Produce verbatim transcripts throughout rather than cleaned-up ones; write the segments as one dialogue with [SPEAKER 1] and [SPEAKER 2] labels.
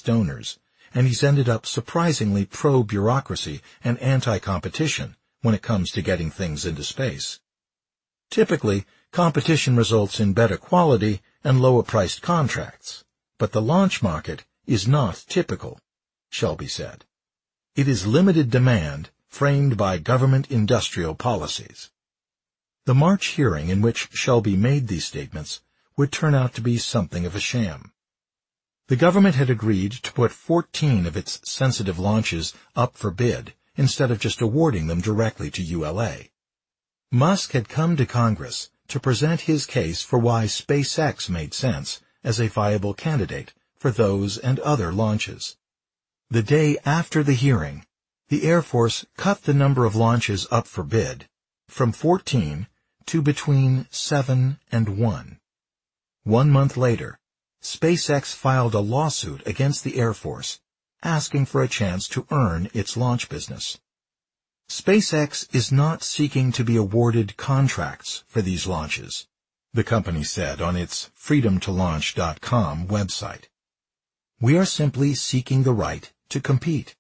[SPEAKER 1] donors, and he's ended up surprisingly pro-bureaucracy and anti-competition when it comes to getting things into space. Typically, competition results in better quality and lower-priced contracts, but the launch market is not typical, Shelby said. It is limited demand framed by government industrial policies. The March hearing in which Shelby made these statements would turn out to be something of a sham. The government had agreed to put fourteen of its sensitive launches up for bid instead of just awarding them directly to U L A. Musk had come to Congress to present his case for why SpaceX made sense as a viable candidate for those and other launches. The day after the hearing, the Air Force cut the number of launches up for bid from fourteen to between seven and one. One month later, SpaceX filed a lawsuit against the Air Force, asking for a chance to earn its launch business. SpaceX is not seeking to be awarded contracts for these launches, the company said on its freedom to launch dot com website. We are simply seeking the right to compete.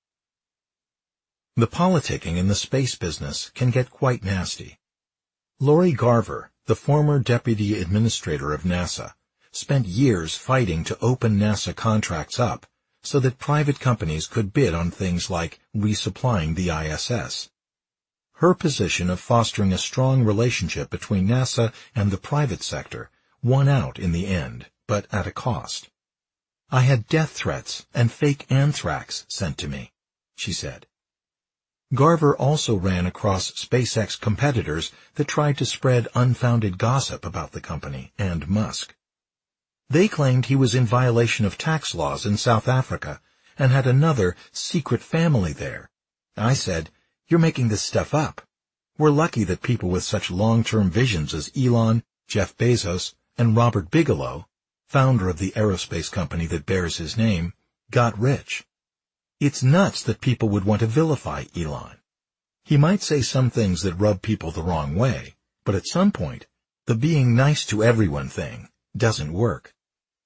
[SPEAKER 1] The politicking in the space business can get quite nasty. Lori Garver, the former deputy administrator of NASA, spent years fighting to open NASA contracts up so that private companies could bid on things like resupplying the I S S. Her position of fostering a strong relationship between NASA and the private sector won out in the end, but at a cost. I had death threats and fake anthrax sent to me, she said. Garver also ran across SpaceX competitors that tried to spread unfounded gossip about the company and Musk. They claimed he was in violation of tax laws in South Africa and had another secret family there. I said, "You're making this stuff up. We're lucky that people with such long-term visions as Elon, Jeff Bezos, and Robert Bigelow, founder of the aerospace company that bears his name, got rich. It's nuts that people would want to vilify Elon. He might say some things that rub people the wrong way, but at some point, the being nice to everyone thing doesn't work."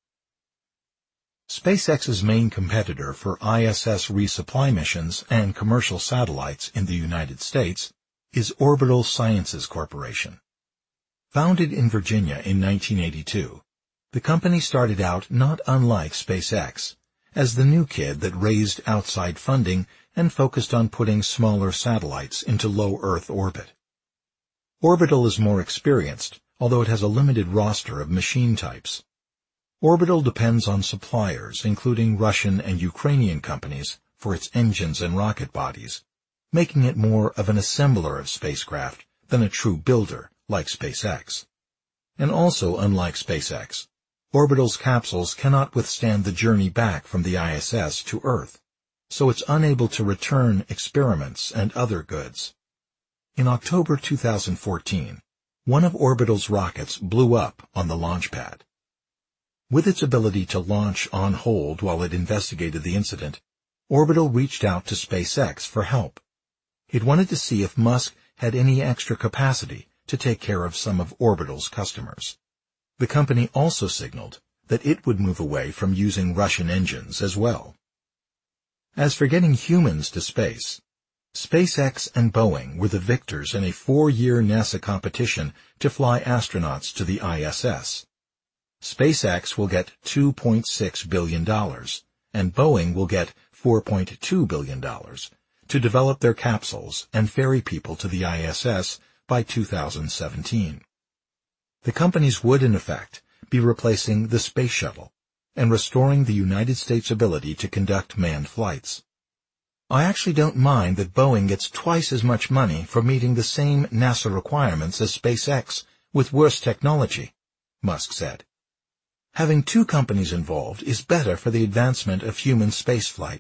[SPEAKER 1] SpaceX's main competitor for I S S resupply missions and commercial satellites in the United States is Orbital Sciences Corporation. Founded in Virginia in nineteen eighty-two, the company started out not unlike SpaceX, as the new kid that raised outside funding and focused on putting smaller satellites into low Earth orbit. Orbital is more experienced, although it has a limited roster of machine types. Orbital depends on suppliers, including Russian and Ukrainian companies, for its engines and rocket bodies, making it more of an assembler of spacecraft than a true builder like SpaceX. And also, unlike SpaceX, Orbital's capsules cannot withstand the journey back from the I S S to Earth, so it's unable to return experiments and other goods. In October two thousand fourteen, one of Orbital's rockets blew up on the launch pad. With its ability to launch on hold while it investigated the incident, Orbital reached out to SpaceX for help. It wanted to see if Musk had any extra capacity to take care of some of Orbital's customers. The company also signaled that it would move away from using Russian engines as well. As for getting humans to space, SpaceX and Boeing were the victors in a four-year NASA competition to fly astronauts to the I S S. SpaceX will get two point six billion dollars, and Boeing will get four point two billion dollars to develop their capsules and ferry people to the I S S by two thousand seventeen. The companies would, in effect, be replacing the Space Shuttle and restoring the United States' ability to conduct manned flights. I actually don't mind that Boeing gets twice as much money for meeting the same NASA requirements as SpaceX with worse technology, Musk said. Having two companies involved is better for the advancement of human spaceflight.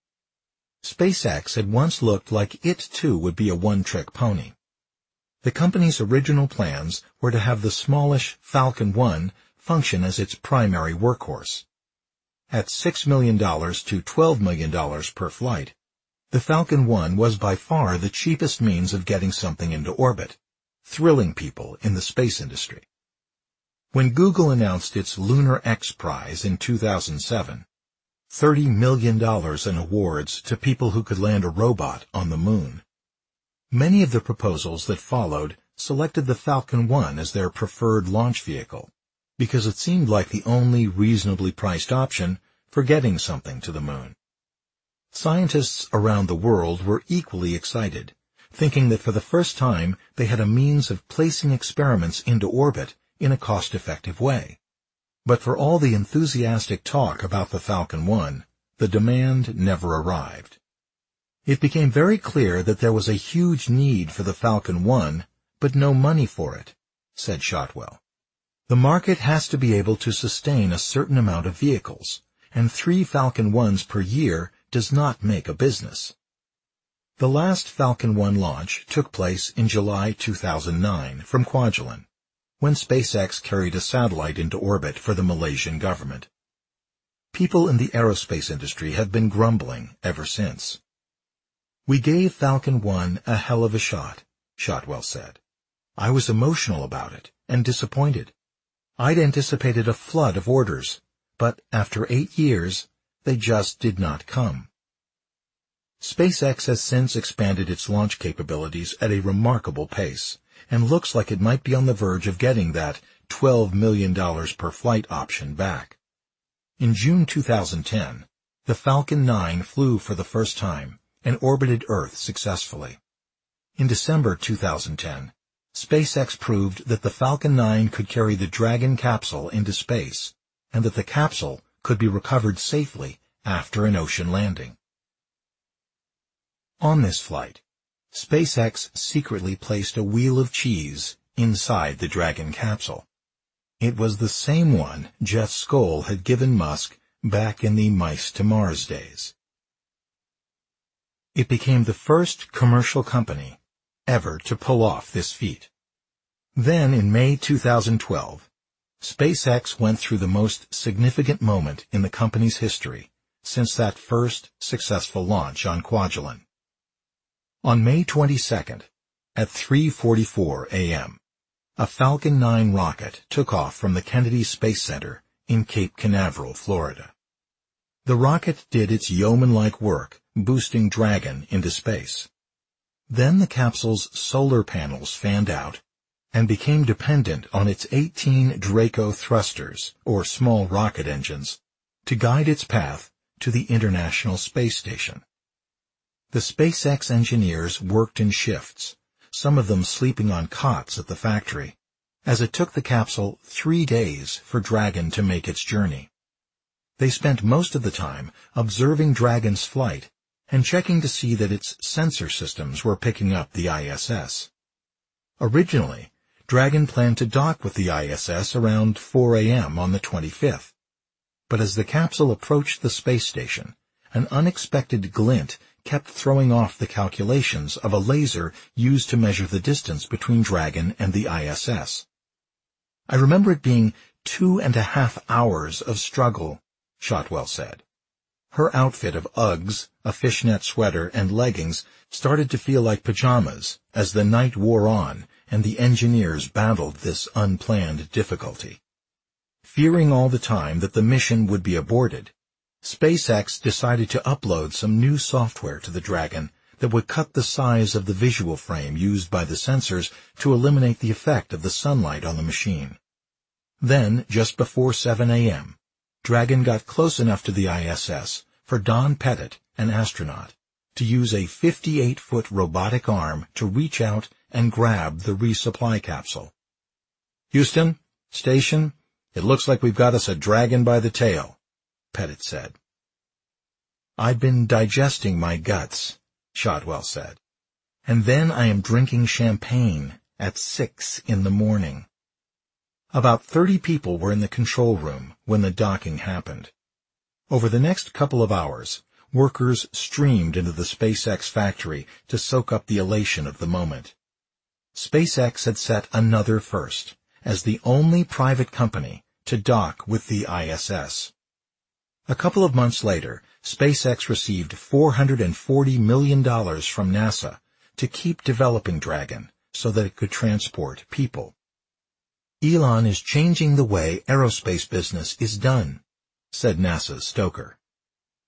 [SPEAKER 1] SpaceX had once looked like it too would be a one-trick pony. The company's original plans were to have the smallish Falcon one function as its primary workhorse. At six million dollars to twelve million dollars per flight, the Falcon one was by far the cheapest means of getting something into orbit, thrilling people in the space industry. When Google announced its Lunar X Prize in two thousand seven, thirty million dollars in awards to people who could land a robot on the moon. Many of the proposals that followed selected the Falcon one as their preferred launch vehicle, because it seemed like the only reasonably priced option for getting something to the moon. Scientists around the world were equally excited, thinking that for the first time they had a means of placing experiments into orbit in a cost-effective way. But for all the enthusiastic talk about the Falcon one, the demand never arrived. It became very clear that there was a huge need for the Falcon one, but no money for it, said Shotwell. The market has to be able to sustain a certain amount of vehicles, and three Falcon ones per year does not make a business. The last Falcon one launch took place in July two thousand nine from Kwajalein, when SpaceX carried a satellite into orbit for the Malaysian government. People in the aerospace industry have been grumbling ever since. "We gave Falcon one a hell of a shot," Shotwell said. "I was emotional about it and disappointed. I'd anticipated a flood of orders, but after eight years, they just did not come." SpaceX has since expanded its launch capabilities at a remarkable pace, and looks like it might be on the verge of getting that twelve million dollars per flight option back. In June two thousand ten, the Falcon nine flew for the first time and orbited Earth successfully. In December two thousand ten, SpaceX proved that the Falcon nine could carry the Dragon capsule into space, and that the capsule could be recovered safely after an ocean landing. On this flight, SpaceX secretly placed a wheel of cheese inside the Dragon capsule. It was the same one Jeff Skoll had given Musk back in the Mice to Mars days. It became the first commercial company ever to pull off this feat. Then, in May two thousand twelve, SpaceX went through the most significant moment in the company's history since that first successful launch on Kwajalein. On May twenty-second, at three forty-four a m, a Falcon nine rocket took off from the Kennedy Space Center in Cape Canaveral, Florida. The rocket did its yeoman-like work, boosting Dragon into space. Then the capsule's solar panels fanned out and became dependent on its eighteen Draco thrusters, or small rocket engines, to guide its path to the International Space Station. The SpaceX engineers worked in shifts, some of them sleeping on cots at the factory, as it took the capsule three days for Dragon to make its journey. They spent most of the time observing Dragon's flight and checking to see that its sensor systems were picking up the I S S. Originally, Dragon planned to dock with the I S S around four a m on the twenty-fifth. But as the capsule approached the space station, an unexpected glint kept throwing off the calculations of a laser used to measure the distance between Dragon and the I S S. "I remember it being two and a half hours of struggle," Shotwell said. Her outfit of Uggs, a fishnet sweater, and leggings started to feel like pajamas as the night wore on and the engineers battled this unplanned difficulty. Fearing all the time that the mission would be aborted, SpaceX decided to upload some new software to the Dragon that would cut the size of the visual frame used by the sensors to eliminate the effect of the sunlight on the machine. Then, just before seven a m, Dragon got close enough to the I S S for Don Pettit, an astronaut, to use a fifty-eight foot robotic arm to reach out and grab the resupply capsule. "Houston, station, it looks like we've got us a Dragon by the tail," Pettit said. "I'd been digesting my guts," Shotwell said, "and then I am drinking champagne at six in the morning." About thirty people were in the control room when the docking happened. Over the next couple of hours, workers streamed into the SpaceX factory to soak up the elation of the moment. SpaceX had set another first, as the only private company to dock with the I S S. A couple of months later, SpaceX received four hundred forty million dollars from NASA to keep developing Dragon so that it could transport people. "Elon is changing the way aerospace business is done," said NASA's Stoker.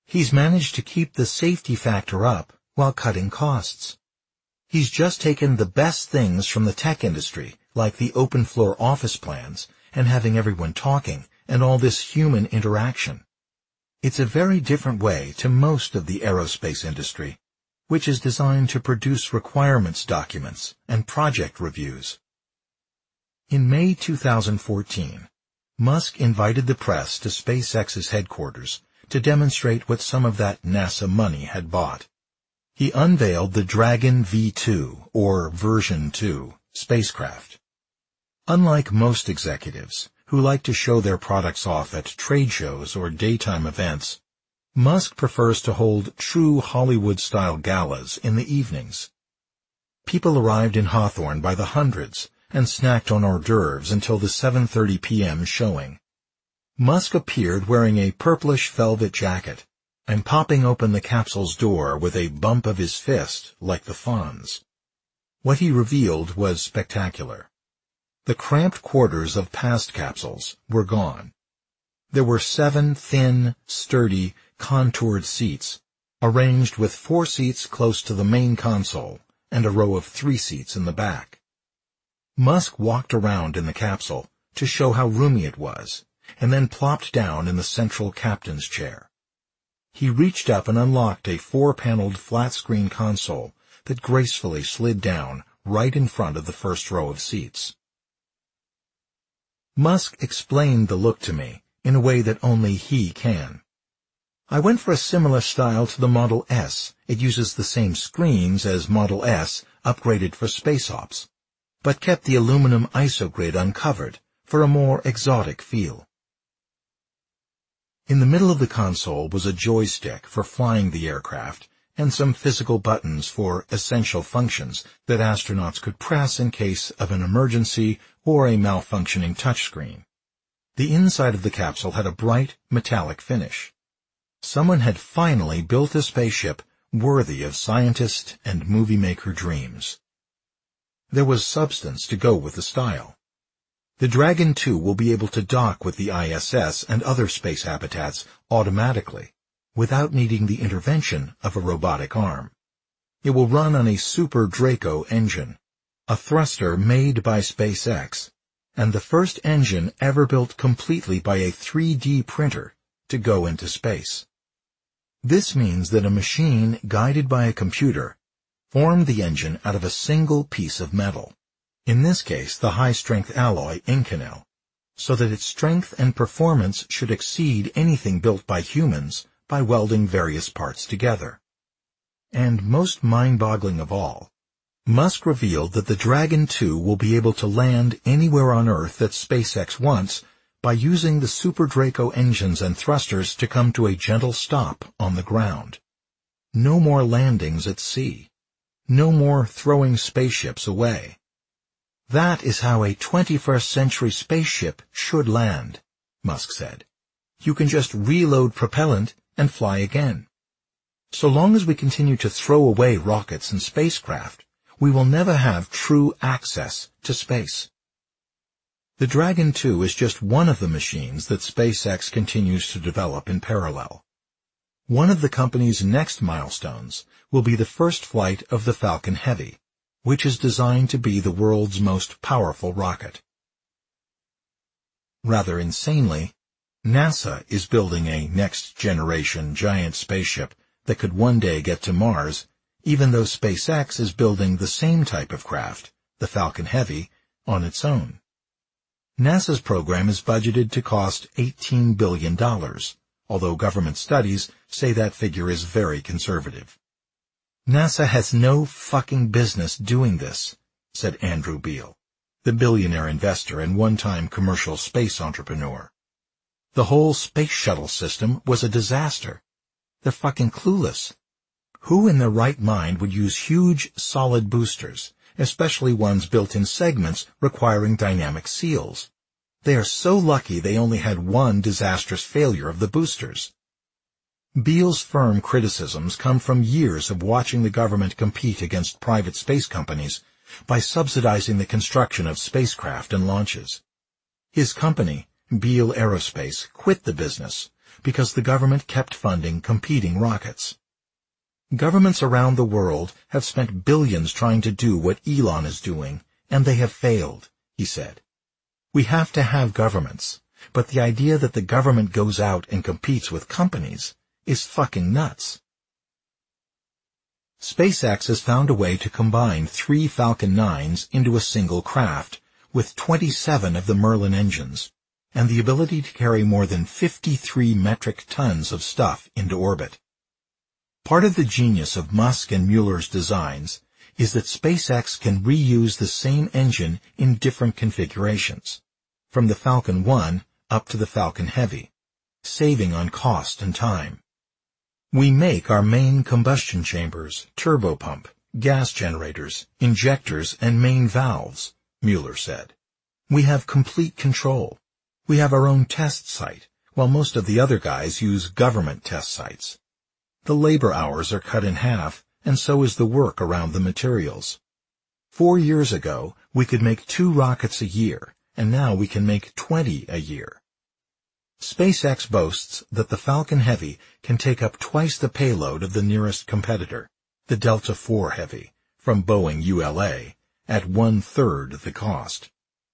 [SPEAKER 1] He's managed to keep the safety factor up while cutting costs. He's just taken the best things from the tech industry, like the open-floor office plans and having everyone talking and all this human interaction. It's a very different way to most of the aerospace industry, which is designed to produce requirements documents and project reviews. In May two thousand fourteen, Musk invited the press to SpaceX's headquarters to demonstrate what some of that NASA money had bought. He unveiled the Dragon V two, or Version two, spacecraft. Unlike most executives, who like to show their products off at trade shows or daytime events, Musk prefers to hold true Hollywood-style galas in the evenings. People arrived in Hawthorne by the hundreds and snacked on hors d'oeuvres until the seven thirty p.m. showing. Musk appeared wearing a purplish velvet jacket and popping open the capsule's door with a bump of his fist like the Fonz. What he revealed was spectacular. The cramped quarters of past capsules were gone. There were seven thin, sturdy, contoured seats, arranged with four seats close to the main console and a row of three seats in the back. Musk walked around in the capsule to show how roomy it was, and then plopped down in the central captain's chair. He reached up and unlocked a four-paneled flat-screen console that gracefully slid down right in front of the first row of seats. Musk explained the look to me in a way that only he can. I went for a similar style to the Model S. It uses the same screens as Model S, upgraded for space ops, but kept the aluminum isogrid uncovered for a more exotic feel. In the middle of the console was a joystick for flying the aircraft and some physical buttons for essential functions that astronauts could press in case of an emergency or a malfunctioning touchscreen. The inside of the capsule had a bright, metallic finish. Someone had finally built a spaceship worthy of scientist and movie maker dreams. There was substance to go with the style. The Dragon two will be able to dock with the I S S and other space habitats automatically, without needing the intervention of a robotic arm. It will run on a Super Draco engine, a thruster made by SpaceX, and the first engine ever built completely by a three D printer to go into space. This means that a machine guided by a computer formed the engine out of a single piece of metal, in this case the high-strength alloy Inconel, so that its strength and performance should exceed anything built by humans by welding various parts together. And most mind-boggling of all, Musk revealed that the Dragon two will be able to land anywhere on Earth that SpaceX wants by using the Super Draco engines and thrusters to come to a gentle stop on the ground. No more landings at sea. No more throwing spaceships away. That is how a twenty-first century spaceship should land, Musk said. You can just reload propellant and fly again. So long as we continue to throw away rockets and spacecraft, we will never have true access to space. The Dragon two is just one of the machines that SpaceX continues to develop in parallel. One of the company's next milestones will be the first flight of the Falcon Heavy, which is designed to be the world's most powerful rocket. Rather insanely, NASA is building a next-generation giant spaceship that could one day get to Mars, even though SpaceX is building the same type of craft, the Falcon Heavy, on its own. NASA's program is budgeted to cost eighteen billion dollars, although government studies say that figure is very conservative. NASA has no fucking business doing this, said Andrew Beale, the billionaire investor and one-time commercial space entrepreneur. The whole space shuttle system was a disaster. They're fucking clueless. Who in their right mind would use huge, solid boosters, especially ones built in segments requiring dynamic seals? They are so lucky they only had one disastrous failure of the boosters. Beale's firm criticisms come from years of watching the government compete against private space companies by subsidizing the construction of spacecraft and launches. His company, Beale Aerospace, quit the business because the government kept funding competing rockets. Governments around the world have spent billions trying to do what Elon is doing, and they have failed, he said. We have to have governments, but the idea that the government goes out and competes with companies is fucking nuts. SpaceX has found a way to combine three Falcon nines into a single craft, with twenty-seven of the Merlin engines, and the ability to carry more than fifty-three metric tons of stuff into orbit. Part of the genius of Musk and Mueller's designs is that SpaceX can reuse the same engine in different configurations, from the Falcon one up to the Falcon Heavy, saving on cost and time. We make our main combustion chambers, turbopump, gas generators, injectors, and main valves, Mueller said. We have complete control. We have our own test site, while most of the other guys use government test sites. The labor hours are cut in half, and so is the work around the materials. Four years ago, we could make two rockets a year, and now we can make twenty a year. SpaceX boasts that the Falcon Heavy can take up twice the payload of the nearest competitor, the Delta four Heavy, from Boeing U L A, at one-third the cost.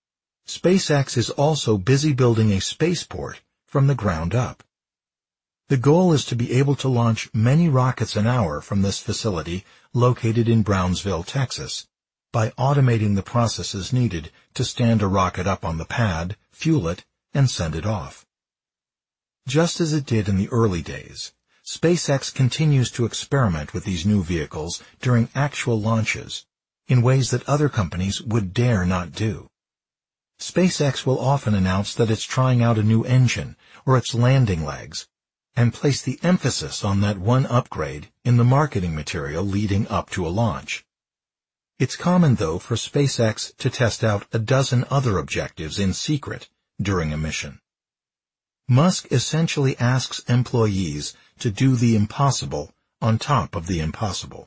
[SPEAKER 1] SpaceX is also busy building a spaceport from the ground up. The goal is to be able to launch many rockets an hour from this facility located in Brownsville, Texas, by automating the processes needed to stand a rocket up on the pad, fuel it, and send it off. Just as it did in the early days, SpaceX continues to experiment with these new vehicles during actual launches in ways that other companies would dare not do. SpaceX will often announce that it's trying out a new engine or its landing legs, and place the emphasis on that one upgrade in the marketing material leading up to a launch. It's common, though, for SpaceX to test out a dozen other objectives in secret during a mission. Musk essentially asks employees to do the impossible on top of the impossible.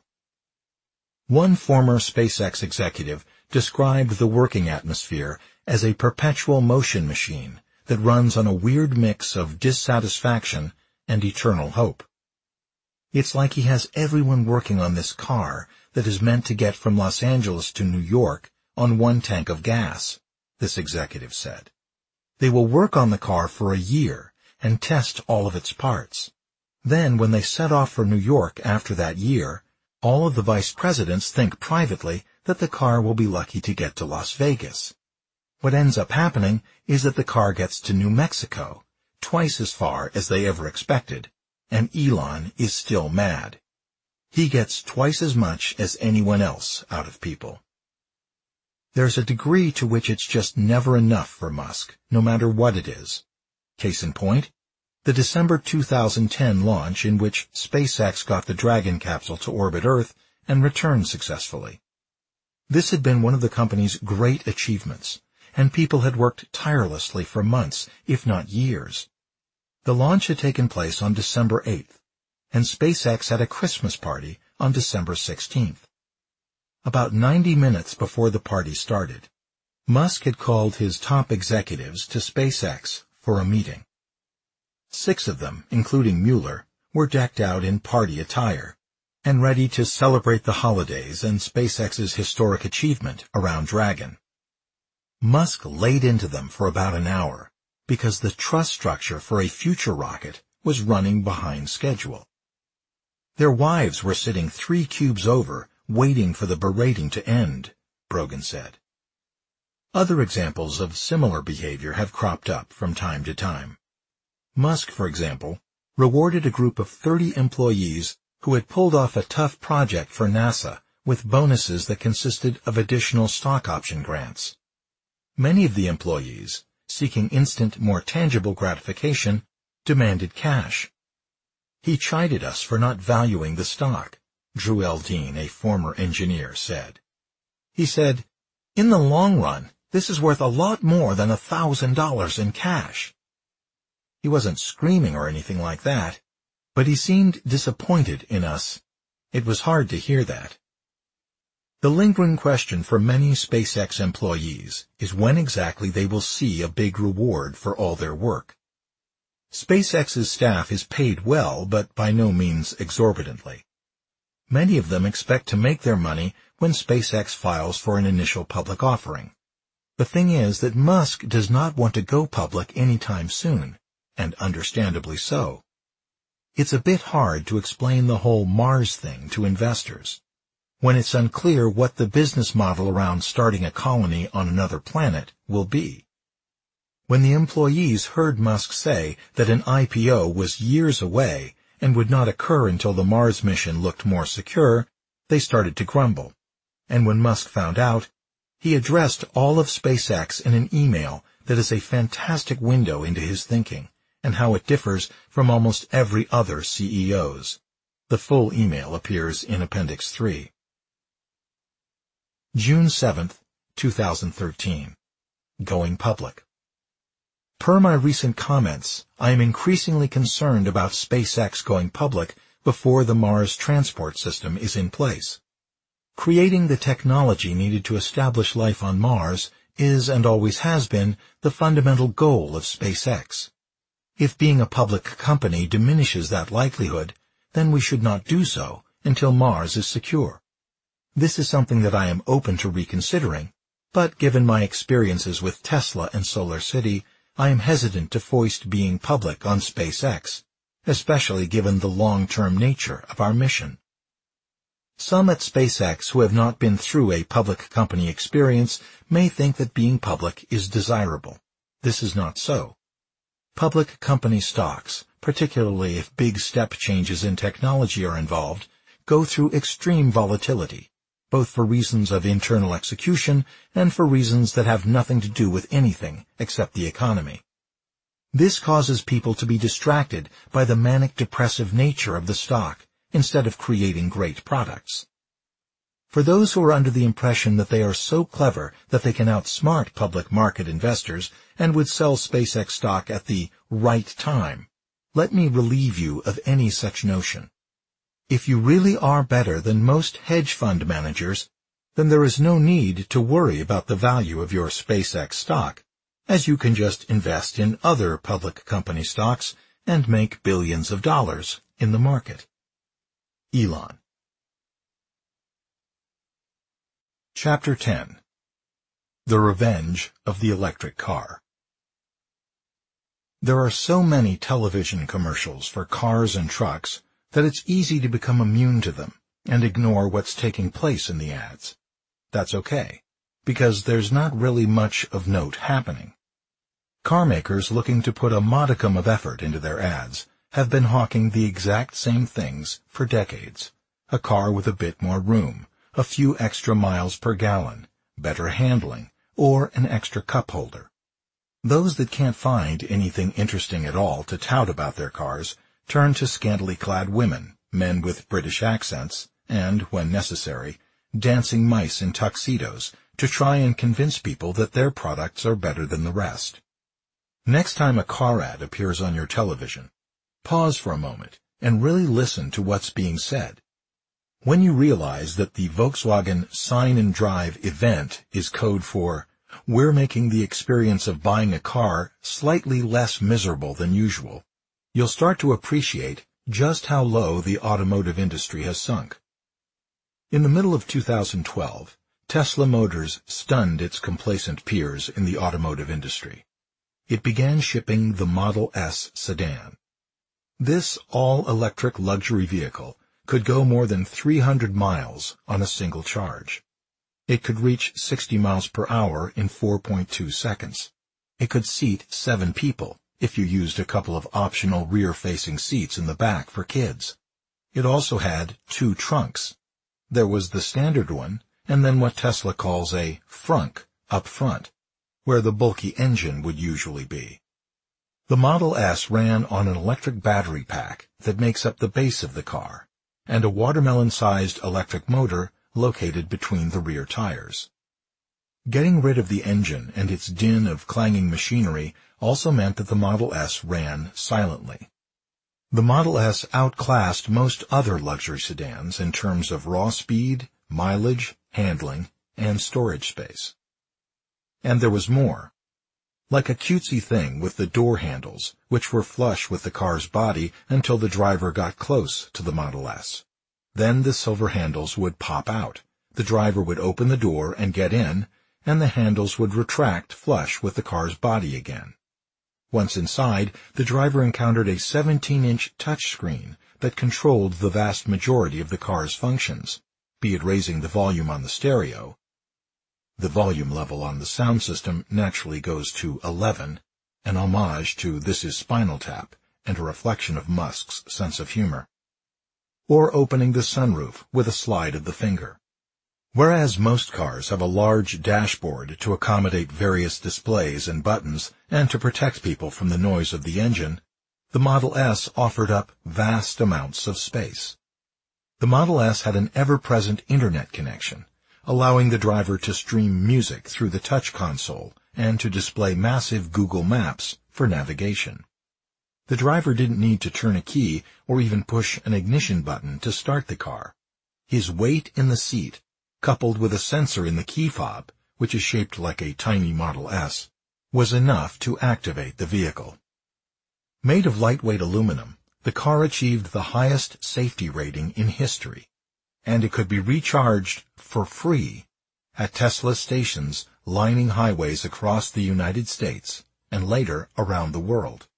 [SPEAKER 1] One former SpaceX executive described the working atmosphere as a perpetual motion machine that runs on a weird mix of dissatisfaction and eternal hope. It's like he has everyone working on this car that is meant to get from Los Angeles to New York on one tank of gas, this executive said. They will work on the car for a year and test all of its parts. Then, when they set off for New York after that year, all of the vice presidents think privately that the car will be lucky to get to Las Vegas. What ends up happening is that the car gets to New Mexico, twice as far as they ever expected, and Elon is still mad. He gets twice as much as anyone else out of people. There's a degree to which it's just never enough for Musk, no matter what it is. Case in point, the December two thousand ten launch in which SpaceX got the Dragon capsule to orbit Earth and returned successfully. This had been one of the company's great achievements, and people had worked tirelessly for months, if not years. The launch had taken place on December eighth, and SpaceX had a Christmas party on December sixteenth. About ninety minutes before the party started, Musk had called his top executives to SpaceX for a meeting. Six of them, including Mueller, were decked out in party attire and ready to celebrate the holidays and SpaceX's historic achievement around Dragon. Musk laid into them for about an hour because the trust structure for a future rocket was running behind schedule. Their wives were sitting three cubes over, waiting for the berating to end, Brogan said. Other examples of similar behavior have cropped up from time to time. Musk, for example, rewarded a group of thirty employees who had pulled off a tough project for NASA with bonuses that consisted of additional stock option grants. Many of the employees, seeking instant, more tangible gratification, demanded cash. He chided us for not valuing the stock, Drew Eldine, a former engineer, said. He said, "In the long run, this is worth a lot more than a thousand dollars in cash." He wasn't screaming or anything like that, but he seemed disappointed in us. It was hard to hear that. The lingering question for many SpaceX employees is when exactly they will see a big reward for all their work. SpaceX's staff is paid well, but by no means exorbitantly. Many of them expect to make their money when SpaceX files for an initial public offering. The thing is that Musk does not want to go public anytime soon, and understandably so. It's a bit hard to explain the whole Mars thing to investors. When it's unclear what the business model around starting a colony on another planet will be. When the employees heard Musk say that an I P O was years away and would not occur until the Mars mission looked more secure, they started to grumble. And when Musk found out, he addressed all of SpaceX in an email that is a fantastic window into his thinking and how it differs from almost every other C E O's. The full email appears in Appendix three. June seventh, two thousand thirteen. Going public. Per my recent comments, I am increasingly concerned about SpaceX going public before the Mars transport system is in place. Creating the technology needed to establish life on Mars is and always has been the fundamental goal of SpaceX. If being a public company diminishes that likelihood, then we should not do so until Mars is secure. This is something that I am open to reconsidering, but given my experiences with Tesla and SolarCity, I am hesitant to foist being public on SpaceX, especially given the long-term nature of our mission. Some at SpaceX who have not been through a public company experience may think that being public is desirable. This is not so. Public company stocks, particularly if big step changes in technology are involved, go through extreme volatility, both for reasons of internal execution and for reasons that have nothing to do with anything except the economy. This causes people to be distracted by the manic-depressive nature of the stock instead of creating great products. For those who are under the impression that they are so clever that they can outsmart public market investors and would sell SpaceX stock at the right time, let me relieve you of any such notion. If you really are better than most hedge fund managers, then there is no need to worry about the value of your SpaceX stock, as you can just invest in other public company stocks and make billions of dollars in the market. Elon. Chapter ten. The Revenge of the Electric Car. There are so many television commercials for cars and trucks that it's easy to become immune to them and ignore what's taking place in the ads. That's okay, because there's not really much of note happening. Car makers looking to put a modicum of effort into their ads have been hawking the exact same things for decades. A car with a bit more room, a few extra miles per gallon, better handling, or an extra cup holder. Those that can't find anything interesting at all to tout about their cars turn to scantily clad women, men with British accents, and, when necessary, dancing mice in tuxedos to try and convince people that their products are better than the rest. Next time a car ad appears on your television, pause for a moment and really listen to what's being said. When you realize that the Volkswagen Sign and Drive event is code for, "We're making the experience of buying a car slightly less miserable than usual," you'll start to appreciate just how low the automotive industry has sunk. In the middle of two thousand twelve, Tesla Motors stunned its complacent peers in the automotive industry. It began shipping the Model S sedan. This all-electric luxury vehicle could go more than three hundred miles on a single charge. It could reach sixty miles per hour in four point two seconds. It could seat seven people if you used a couple of optional rear-facing seats in the back for kids. It also had two trunks. There was the standard one, and then what Tesla calls a frunk up front, where the bulky engine would usually be. The Model S ran on an electric battery pack that makes up the base of the car, and a watermelon-sized electric motor located between the rear tires. Getting rid of the engine and its din of clanging machinery also meant that the Model S ran silently. The Model S outclassed most other luxury sedans in terms of raw speed, mileage, handling, and storage space. And there was more. like a cutesy thing with the door handles, which were flush with the car's body until the driver got close to the Model S. Then the silver handles would pop out. The driver would open the door and get in, and the handles would retract flush with the car's body again. Once inside, the driver encountered a seventeen-inch touchscreen that controlled the vast majority of the car's functions, be it raising the volume on the stereo. The volume level on the sound system naturally goes to eleven, an homage to This Is Spinal Tap and a reflection of Musk's sense of humor. Or opening the sunroof with a slide of the finger. Whereas most cars have a large dashboard to accommodate various displays and buttons and to protect people from the noise of the engine, the Model S offered up vast amounts of space. The Model S had an ever-present internet connection, allowing the driver to stream music through the touch console and to display massive Google Maps for navigation. The driver didn't need to turn a key or even push an ignition button to start the car. His weight in the seat, coupled with a sensor in the key fob, which is shaped like a tiny Model S, was enough to activate the vehicle. Made of lightweight aluminum, the car achieved the highest safety rating in history, and it could be recharged for free at Tesla stations lining highways across the United States and later around the world.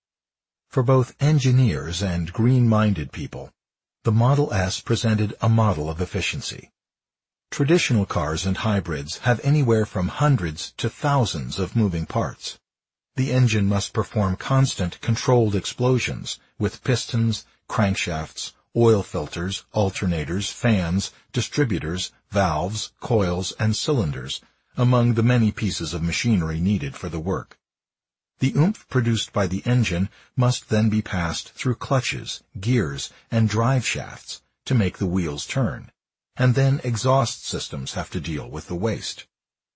[SPEAKER 1] For both engineers and green-minded people, the Model S presented a model of efficiency. Traditional cars and hybrids have anywhere from hundreds to thousands of moving parts. The engine must perform constant controlled explosions with pistons, crankshafts, oil filters, alternators, fans, distributors, valves, coils, and cylinders, among the many pieces of machinery needed for the work. The oomph produced by the engine must then be passed through clutches, gears, and drive shafts to make the wheels turn, and then exhaust systems have to deal with the waste.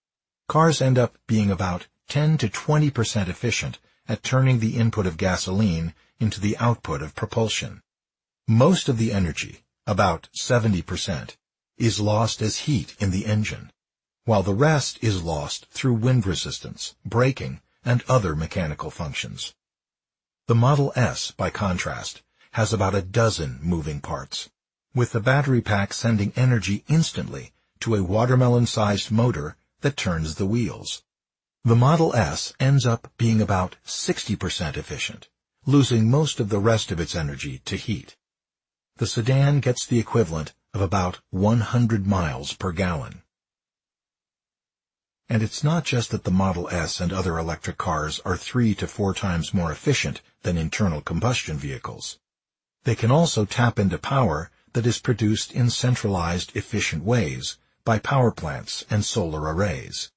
[SPEAKER 1] Cars end up being about ten to twenty percent efficient at turning the input of gasoline into the output of propulsion. Most of the energy, about seventy percent, is lost as heat in the engine, while the rest is lost through wind resistance, braking, and other mechanical functions. The Model S, by contrast, has about a dozen moving parts, with the battery pack sending energy instantly to a watermelon-sized motor that turns the wheels. The Model S ends up being about sixty percent efficient, losing most of the rest of its energy to heat. The sedan gets the equivalent of about one hundred miles per gallon. And it's not just that the Model S and other electric cars are three to four times more efficient than internal combustion vehicles. They can also tap into power that is produced in centralized, efficient ways by power plants and solar arrays.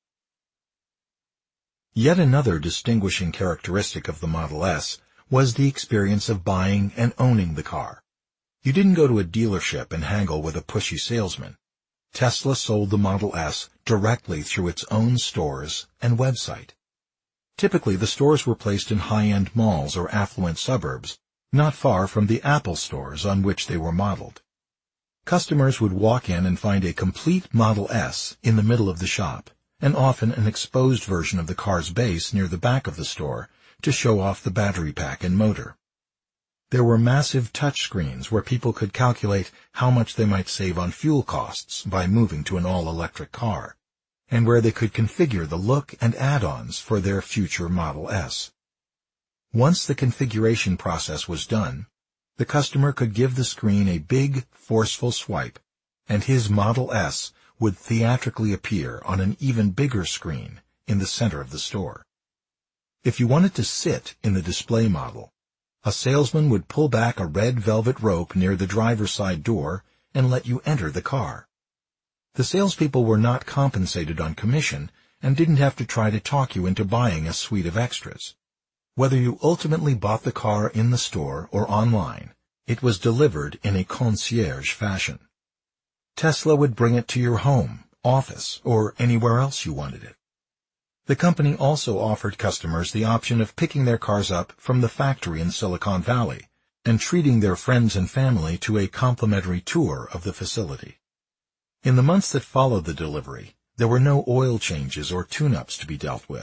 [SPEAKER 1] Yet another distinguishing characteristic of the Model S was the experience of buying and owning the car. You didn't go to a dealership and haggle with a pushy salesman. Tesla sold the Model S directly through its own stores and website. Typically, the stores were placed in high-end malls or affluent suburbs, not far from the Apple stores on which they were modeled. Customers would walk in and find a complete Model S in the middle of the shop, and often an exposed version of the car's base near the back of the store to show off the battery pack and motor. There were massive touchscreens where people could calculate how much they might save on fuel costs by moving to an all-electric car, and where they could configure the look and add-ons for their future Model S. Once the configuration process was done, the customer could give the screen a big, forceful swipe, and his Model S would theatrically appear on an even bigger screen in the center of the store. If you wanted to sit in the display model, a salesman would pull back a red velvet rope near the driver's side door and let you enter the car. The salespeople were not compensated on commission and didn't have to try to talk you into buying a suite of extras. Whether you ultimately bought the car in the store or online, it was delivered in a concierge fashion. Tesla would bring it to your home, office, or anywhere else you wanted it. The company also offered customers the option of picking their cars up from the factory in Silicon Valley and treating their friends and family to a complimentary tour of the facility. In the months that followed the delivery, there were no oil changes or tune-ups to be dealt with,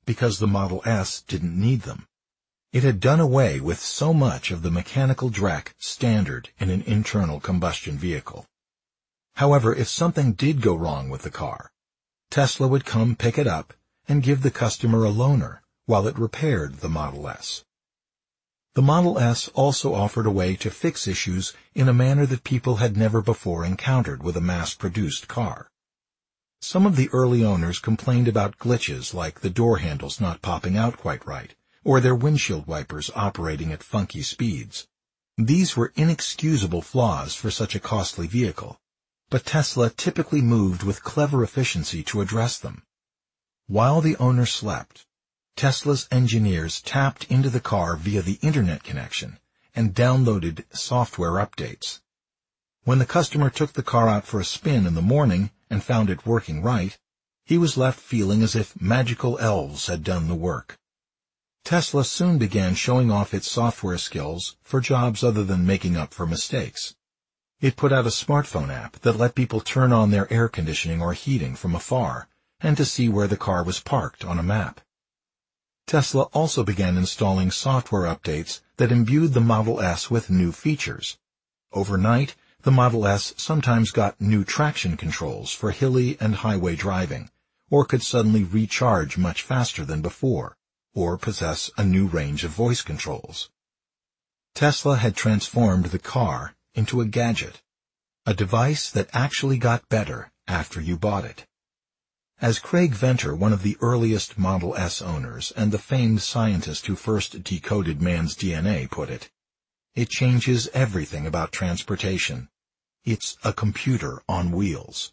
[SPEAKER 1] because the Model S didn't need them. It had done away with so much of the mechanical dreck standard in an internal combustion vehicle. However, if something did go wrong with the car, Tesla would come pick it up and give the customer a loaner while it repaired the Model S. The Model S also offered a way to fix issues in a manner that people had never before encountered with a mass-produced car. Some of the early owners complained about glitches like the door handles not popping out quite right, or their windshield wipers operating at funky speeds. These were inexcusable flaws for such a costly vehicle, but Tesla typically moved with clever efficiency to address them. While the owner slept, Tesla's engineers tapped into the car via the internet connection and downloaded software updates. When the customer took the car out for a spin in the morning and found it working right, he was left feeling as if magical elves had done the work. Tesla soon began showing off its software skills for jobs other than making up for mistakes. It put out a smartphone app that let people turn on their air conditioning or heating from afar and to see where the car was parked on a map. Tesla also began installing software updates that imbued the Model S with new features. Overnight, the Model S sometimes got new traction controls for hilly and highway driving, or could suddenly recharge much faster than before, or possess a new range of voice controls. Tesla had transformed the car into a gadget, a device that actually got better after you bought it. As Craig Venter, one of the earliest Model S owners and the famed scientist who first decoded man's D N A, put it, it changes everything about transportation. It's a computer on wheels.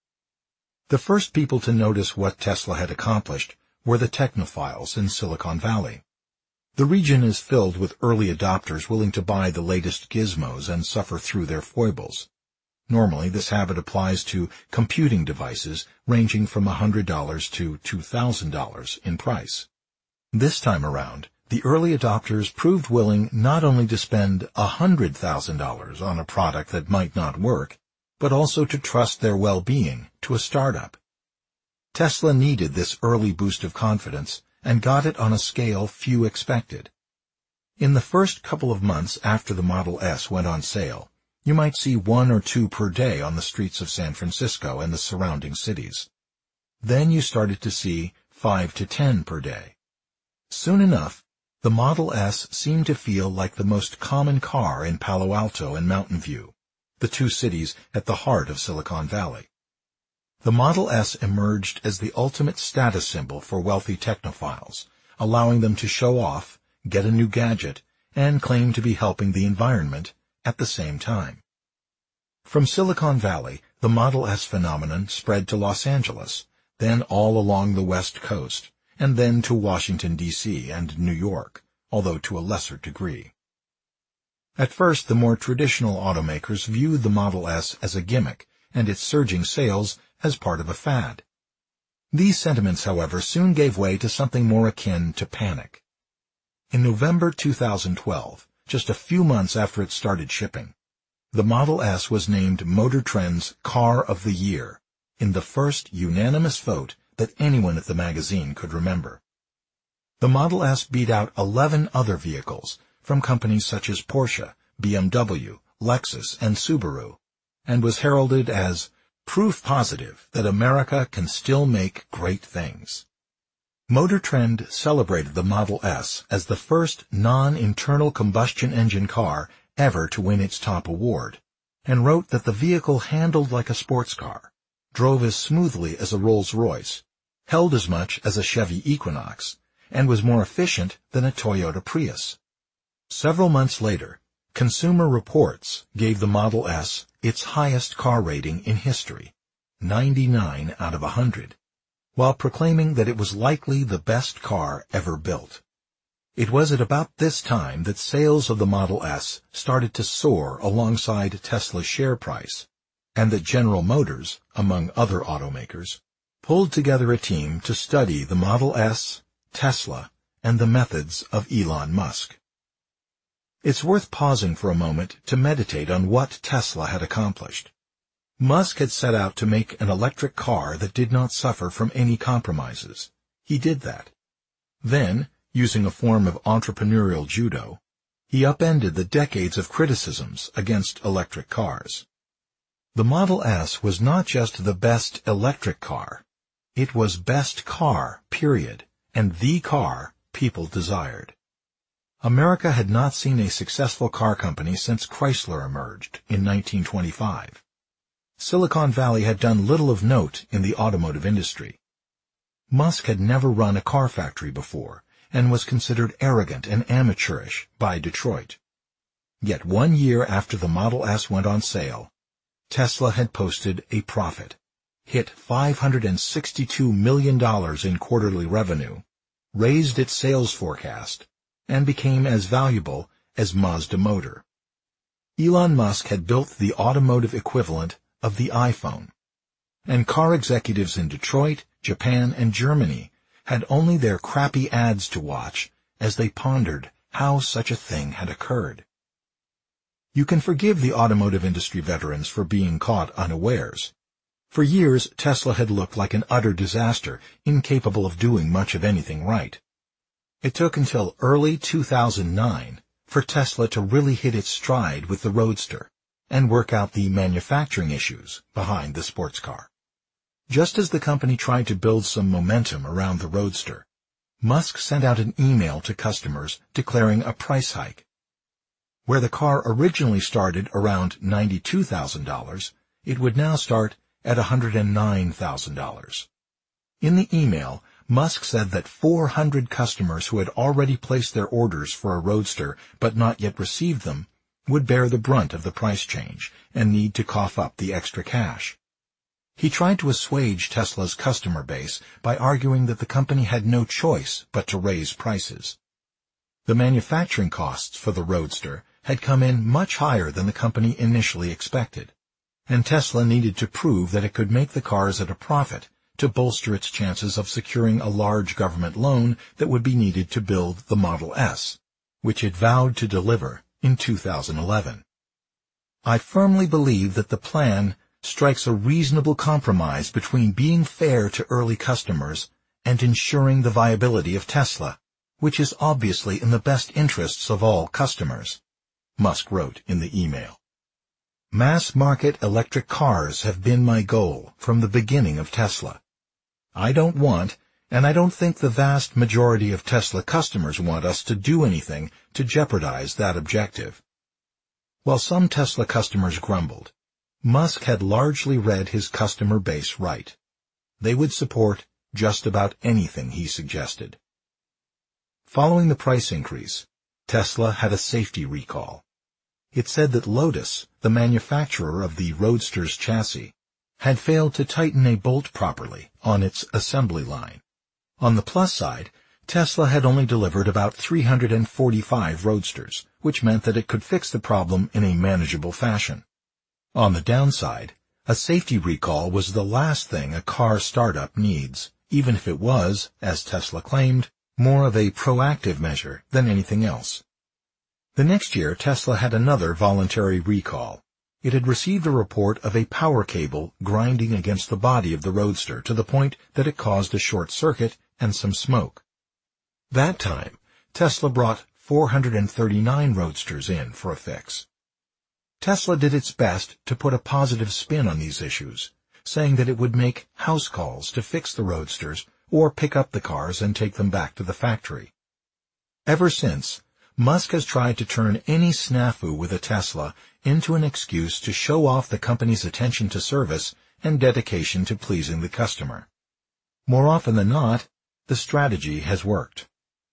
[SPEAKER 1] The first people to notice what Tesla had accomplished were the technophiles in Silicon Valley. The region is filled with early adopters willing to buy the latest gizmos and suffer through their foibles. Normally, this habit applies to computing devices ranging from one hundred dollars to two thousand dollars in price. This time around, the early adopters proved willing not only to spend one hundred thousand dollars on a product that might not work, but also to trust their well-being to a startup. Tesla needed this early boost of confidence and got it on a scale few expected. In the first couple of months after the Model S went on sale, you might see one or two per day on the streets of San Francisco and the surrounding cities. Then you started to see five to ten per day. Soon enough, the Model S seemed to feel like the most common car in Palo Alto and Mountain View, the two cities at the heart of Silicon Valley. The Model S emerged as the ultimate status symbol for wealthy technophiles, allowing them to show off, get a new gadget, and claim to be helping the environment at the same time. From Silicon Valley, the Model S phenomenon spread to Los Angeles, then all along the West Coast, and then to Washington, D C and New York, although to a lesser degree. At first, the more traditional automakers viewed the Model S as a gimmick and its surging sales as part of a fad. These sentiments, however, soon gave way to something more akin to panic. In November two thousand twelve, just a few months after it started shipping, the Model S was named Motor Trend's Car of the Year in the first unanimous vote that anyone at the magazine could remember. The Model S beat out eleven other vehicles from companies such as Porsche, B M W, Lexus, and Subaru, and was heralded as proof positive that America can still make great things. Motor Trend celebrated the Model S as the first non-internal combustion engine car ever to win its top award, and wrote that the vehicle handled like a sports car, drove as smoothly as a Rolls-Royce, held as much as a Chevy Equinox, and was more efficient than a Toyota Prius. Several months later, Consumer Reports gave the Model S its highest car rating in history, ninety-nine out of one hundred, while proclaiming that it was likely the best car ever built. It was at about this time that sales of the Model S started to soar alongside Tesla's share price, and that General Motors, among other automakers, pulled together a team to study the Model S, Tesla, and the methods of Elon Musk. It's worth pausing for a moment to meditate on what Tesla had accomplished. Musk had set out to make an electric car that did not suffer from any compromises. He did that. Then, using a form of entrepreneurial judo, he upended the decades of criticisms against electric cars. The Model S was not just the best electric car. It was best car, period, and the car people desired. America had not seen a successful car company since Chrysler emerged in nineteen twenty-five. Silicon Valley had done little of note in the automotive industry. Musk had never run a car factory before and was considered arrogant and amateurish by Detroit. Yet one year after the Model S went on sale, Tesla had posted a profit, hit five hundred sixty-two million dollars in quarterly revenue, raised its sales forecast, and became as valuable as Mazda Motor. Elon Musk had built the automotive equivalent of the iPhone, and car executives in Detroit, Japan, and Germany had only their crappy ads to watch as they pondered how such a thing had occurred. You can forgive the automotive industry veterans for being caught unawares. For years, Tesla had looked like an utter disaster, incapable of doing much of anything right. It took until early two thousand nine for Tesla to really hit its stride with the Roadster and work out the manufacturing issues behind the sports car. Just as the company tried to build some momentum around the Roadster, Musk sent out an email to customers declaring a price hike. Where the car originally started around ninety-two thousand dollars, it would now start at one hundred nine thousand dollars. In the email, Musk said that four hundred customers who had already placed their orders for a Roadster but not yet received them would bear the brunt of the price change and need to cough up the extra cash. He tried to assuage Tesla's customer base by arguing that the company had no choice but to raise prices. The manufacturing costs for the Roadster had come in much higher than the company initially expected, and Tesla needed to prove that it could make the cars at a profit to bolster its chances of securing a large government loan that would be needed to build the Model S, which it vowed to deliver in two thousand eleven. I firmly believe that the plan strikes a reasonable compromise between being fair to early customers and ensuring the viability of Tesla, which is obviously in the best interests of all customers, Musk wrote in the email. Mass-market electric cars have been my goal from the beginning of Tesla. I don't want, and I don't think the vast majority of Tesla customers want us to do anything to jeopardize that objective. While some Tesla customers grumbled, Musk had largely read his customer base right. They would support just about anything he suggested. Following the price increase, Tesla had a safety recall. It said that Lotus, the manufacturer of the Roadster's chassis, had failed to tighten a bolt properly on its assembly line. On the plus side, Tesla had only delivered about three hundred forty-five Roadsters, which meant that it could fix the problem in a manageable fashion. On the downside, a safety recall was the last thing a car startup needs, even if it was, as Tesla claimed, more of a proactive measure than anything else. The next year, Tesla had another voluntary recall. It had received a report of a power cable grinding against the body of the Roadster to the point that it caused a short circuit and some smoke. That time, Tesla brought four hundred thirty-nine Roadsters in for a fix. Tesla did its best to put a positive spin on these issues, saying that it would make house calls to fix the Roadsters or pick up the cars and take them back to the factory. Ever since, Musk has tried to turn any snafu with a Tesla into an excuse to show off the company's attention to service and dedication to pleasing the customer. More often than not, the strategy has worked.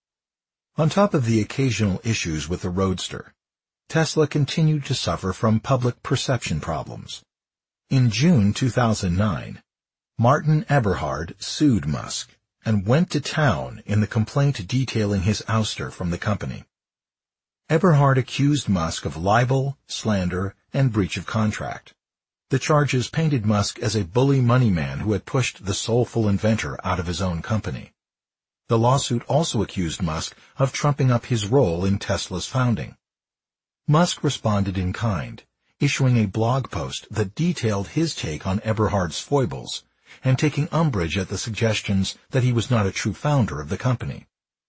[SPEAKER 1] On top of the occasional issues with the Roadster, Tesla continued to suffer from public perception problems. In June two thousand nine, Martin Eberhard sued Musk and went to town in the complaint detailing his ouster from the company. Eberhard accused Musk of libel, slander, and breach of contract. The charges painted Musk as a bully moneyman who had pushed the soulful inventor out of his own company. The lawsuit also accused Musk of trumping up his role in Tesla's founding. Musk responded in kind, issuing a blog post that detailed his take on Eberhard's foibles and taking umbrage at the suggestions that he was not a true founder of the company.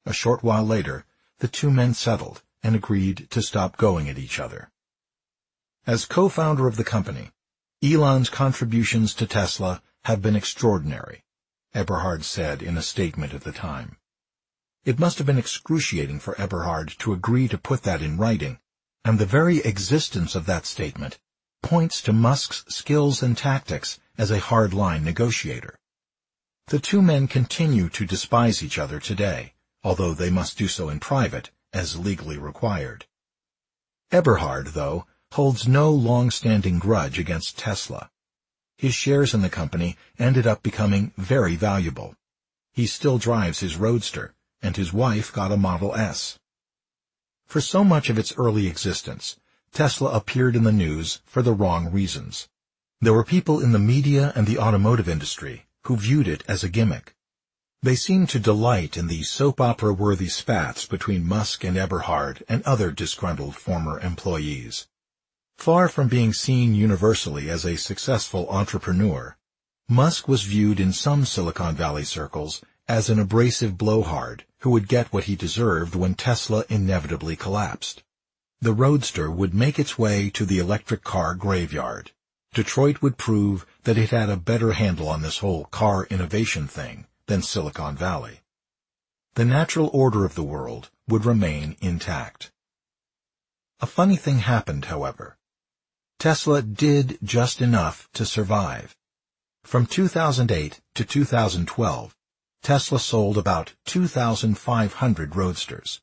[SPEAKER 1] A short while later, the two men settled and agreed to stop going at each other. As co-founder of the company, Elon's contributions to Tesla have been extraordinary, Eberhard said in a statement at the time. It must have been excruciating for Eberhard to agree to put that in writing, and the very existence of that statement points to Musk's skills and tactics as a hard-line negotiator. The two men continue to despise each other today, although they must do so in private, as legally required. Eberhard, though, holds no long-standing grudge against Tesla. His shares in the company ended up becoming very valuable. He still drives his Roadster, and his wife got a Model S. For so much of its early existence, Tesla appeared in the news for the wrong reasons. There were people in the media and the automotive industry who viewed it as a gimmick. They seemed to delight in the soap opera-worthy spats between Musk and Eberhard and other disgruntled former employees. Far from being seen universally as a successful entrepreneur, Musk was viewed in some Silicon Valley circles as an abrasive blowhard who would get what he deserved when Tesla inevitably collapsed. The Roadster would make its way to the electric car graveyard. Detroit would prove that it had a better handle on this whole car innovation thing than Silicon Valley. The natural order of the world would remain intact. A funny thing happened, however. Tesla did just enough to survive. From two thousand eight to two thousand twelve, Tesla sold about two thousand five hundred Roadsters.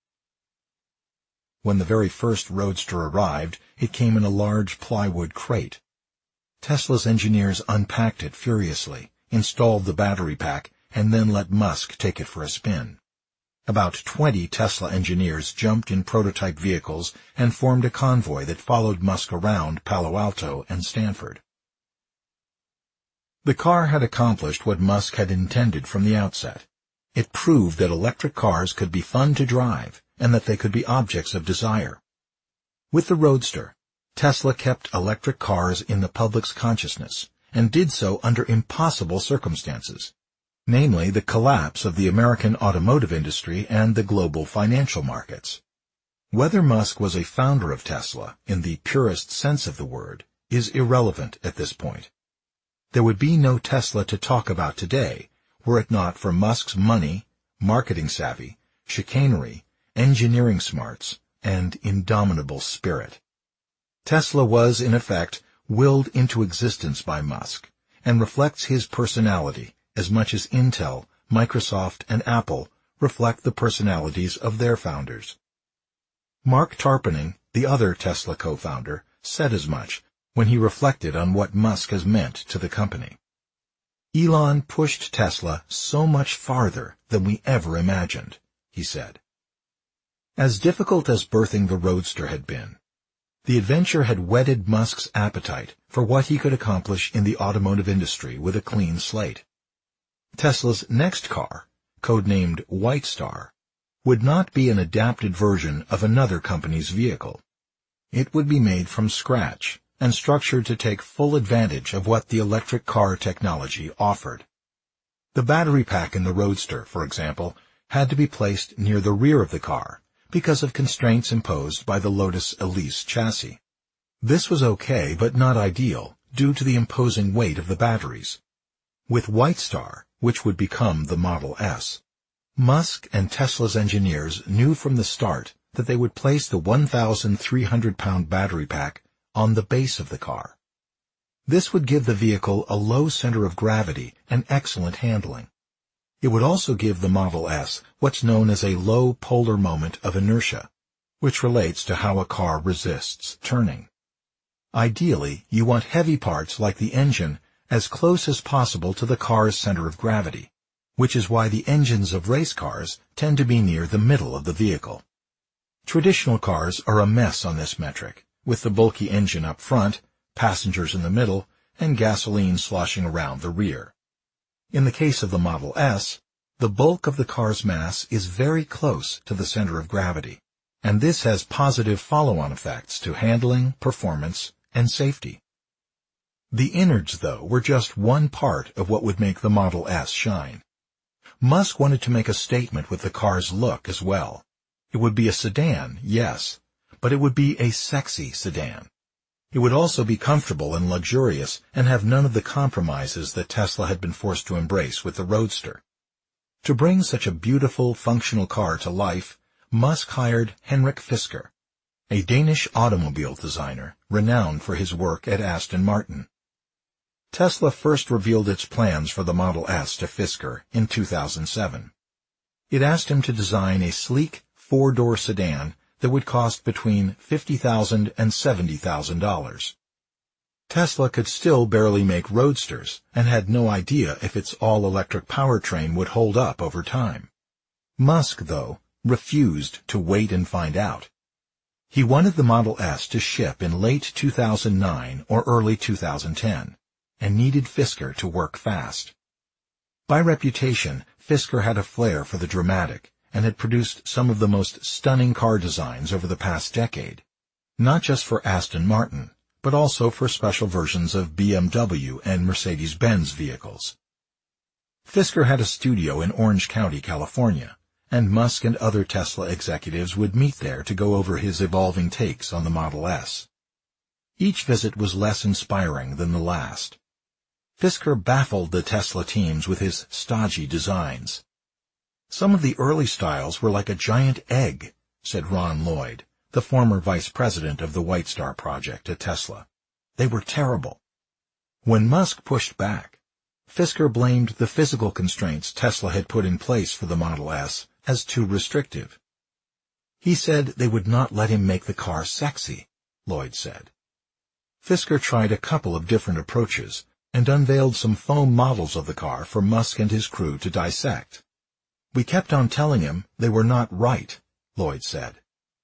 [SPEAKER 1] When the very first Roadster arrived, it came in a large plywood crate. Tesla's engineers unpacked it furiously, installed the battery pack, and then let Musk take it for a spin. About twenty Tesla engineers jumped in prototype vehicles and formed a convoy that followed Musk around Palo Alto and Stanford. The car had accomplished what Musk had intended from the outset. It proved that electric cars could be fun to drive and that they could be objects of desire. With the Roadster, Tesla kept electric cars in the public's consciousness and did so under impossible circumstances, namely the collapse of the American automotive industry and the global financial markets. Whether Musk was a founder of Tesla, in the purest sense of the word, is irrelevant at this point. There would be no Tesla to talk about today were it not for Musk's money, marketing savvy, chicanery, engineering smarts, and indomitable spirit. Tesla was, in effect, willed into existence by Musk, and reflects his personality as much as Intel, Microsoft, and Apple reflect the personalities of their founders. Mark Tarpenning, the other Tesla co-founder, said as much when he reflected on what Musk has meant to the company. Elon pushed Tesla so much farther than we ever imagined, he said. As difficult as birthing the Roadster had been, the adventure had whetted Musk's appetite for what he could accomplish in the automotive industry with a clean slate. Tesla's next car, codenamed White Star, would not be an adapted version of another company's vehicle. It would be made from scratch and structured to take full advantage of what the electric car technology offered. The battery pack in the Roadster, for example, had to be placed near the rear of the car because of constraints imposed by the Lotus Elise chassis. This was okay, but not ideal, due to the imposing weight of the batteries. With White Star, which would become the Model S, Musk and Tesla's engineers knew from the start that they would place the one thousand three hundred pound battery pack on the base of the car. This would give the vehicle a low center of gravity and excellent handling. It would also give the Model S what's known as a low polar moment of inertia, which relates to how a car resists turning. Ideally, you want heavy parts like the engine as close as possible to the car's center of gravity, which is why the engines of race cars tend to be near the middle of the vehicle. Traditional cars are a mess on this metric, with the bulky engine up front, passengers in the middle, and gasoline sloshing around the rear. In the case of the Model S, the bulk of the car's mass is very close to the center of gravity, and this has positive follow-on effects to handling, performance, and safety. The innards, though, were just one part of what would make the Model S shine. Musk wanted to make a statement with the car's look as well. It would be a sedan, yes, but it would be a sexy sedan. It would also be comfortable and luxurious and have none of the compromises that Tesla had been forced to embrace with the Roadster. To bring such a beautiful, functional car to life, Musk hired Henrik Fisker, a Danish automobile designer renowned for his work at Aston Martin. Tesla first revealed its plans for the Model S to Fisker in two thousand seven. It asked him to design a sleek, four-door sedan that would cost between fifty thousand dollars and seventy thousand dollars. Tesla could still barely make roadsters and had no idea if its all-electric powertrain would hold up over time. Musk, though, refused to wait and find out. He wanted the Model S to ship in late two thousand nine or early two thousand ten, and needed Fisker to work fast. By reputation, Fisker had a flair for the dramatic and had produced some of the most stunning car designs over the past decade, not just for Aston Martin, but also for special versions of B M W and Mercedes-Benz vehicles. Fisker had a studio in Orange County, California, and Musk and other Tesla executives would meet there to go over his evolving takes on the Model S. Each visit was less inspiring than the last. Fisker baffled the Tesla teams with his stodgy designs. "Some of the early styles were like a giant egg," said Ron Lloyd, the former vice president of the White Star Project at Tesla. "They were terrible." When Musk pushed back, Fisker blamed the physical constraints Tesla had put in place for the Model S as too restrictive. He said they would not let him make the car sexy, Lloyd said. Fisker tried a couple of different approaches and unveiled some foam models of the car for Musk and his crew to dissect. "We kept on telling him they were not right," Lloyd said.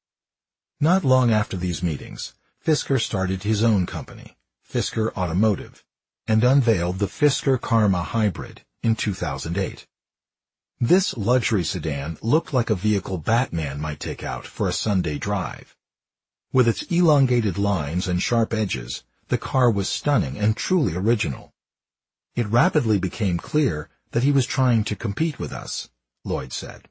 [SPEAKER 1] Not long after these meetings, Fisker started his own company, Fisker Automotive, and unveiled the Fisker Karma Hybrid in two thousand eight. This luxury sedan looked like a vehicle Batman might take out for a Sunday drive. With its elongated lines and sharp edges, the car was stunning and truly original. "It rapidly became clear that he was trying to compete with us," Lloyd said.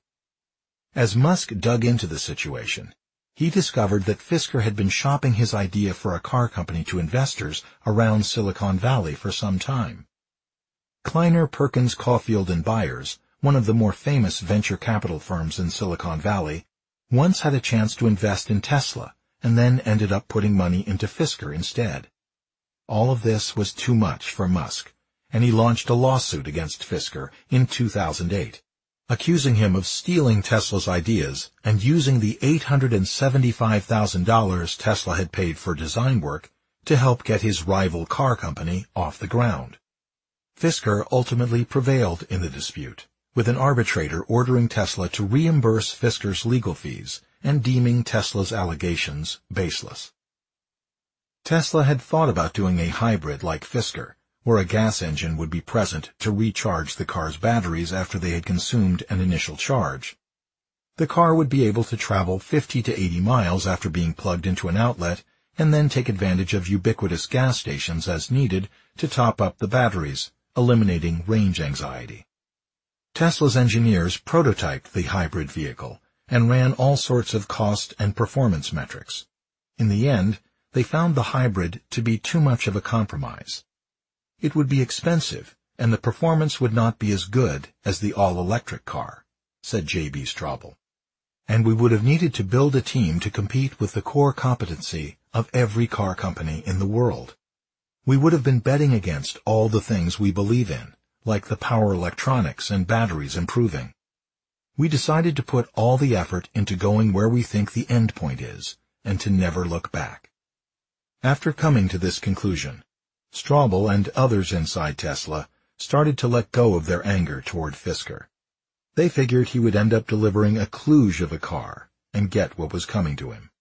[SPEAKER 1] As Musk dug into the situation, he discovered that Fisker had been shopping his idea for a car company to investors around Silicon Valley for some time. Kleiner Perkins Caulfield and Byers, one of the more famous venture capital firms in Silicon Valley, once had a chance to invest in Tesla and then ended up putting money into Fisker instead. All of this was too much for Musk, and he launched a lawsuit against Fisker in two thousand eight. Accusing him of stealing Tesla's ideas and using the eight hundred seventy-five thousand dollars Tesla had paid for design work to help get his rival car company off the ground. Fisker ultimately prevailed in the dispute, with an arbitrator ordering Tesla to reimburse Fisker's legal fees and deeming Tesla's allegations baseless. Tesla had thought about doing a hybrid like Fisker, where a gas engine would be present to recharge the car's batteries after they had consumed an initial charge. The car would be able to travel fifty to eighty miles after being plugged into an outlet and then take advantage of ubiquitous gas stations as needed to top up the batteries, eliminating range anxiety. Tesla's engineers prototyped the hybrid vehicle and ran all sorts of cost and performance metrics. In the end, they found the hybrid to be too much of a compromise. It would be expensive, and the performance would not be as good as the all-electric car, said J B Straubel. And we would have needed to build a team to compete with the core competency of every car company in the world. We would have been betting against all the things we believe in, like the power electronics and batteries improving. We decided to put all the effort into going where we think the end point is, and to never look back. After coming to this conclusion, Straubel and others inside Tesla started to let go of their anger toward Fisker. They figured he would end up delivering a kludge of a car and get what was coming to him.